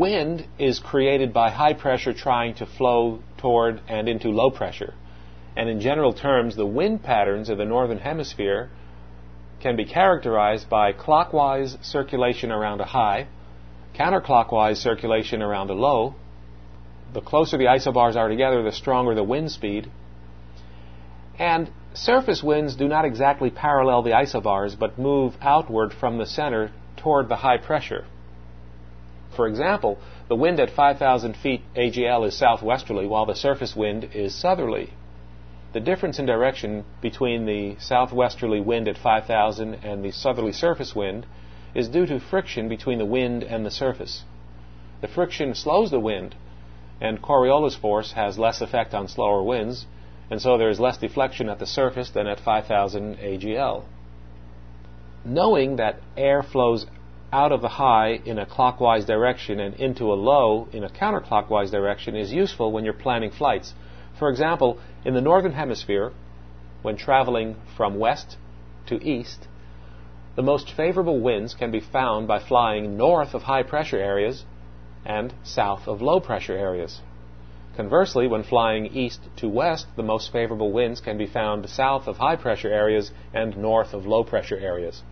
wind is created by high pressure trying to flow toward and into low pressure. And in general terms, the wind patterns of the northern hemisphere can be characterized by clockwise circulation around a high, counterclockwise circulation around a low. The closer the isobars are together, the stronger the wind speed. And surface winds do not exactly parallel the isobars, but move outward from the center toward the high pressure. For example, the wind at 5,000 feet AGL is southwesterly, while the surface wind is southerly. The difference in direction between the southwesterly wind at 5,000 and the southerly surface wind is due to friction between the wind and the surface. The friction slows the wind, and Coriolis force has less effect on slower winds, and so there is less deflection at the surface than at 5,000 AGL. Knowing that air flows out of the high in a clockwise direction and into a low in a counterclockwise direction is useful when you're planning flights. For example, in the northern hemisphere, when traveling from west to east, the most favorable winds can be found by flying north of high pressure areas and south of low pressure areas. Conversely, when flying east to west, the most favorable winds can be found south of high pressure areas and north of low pressure areas.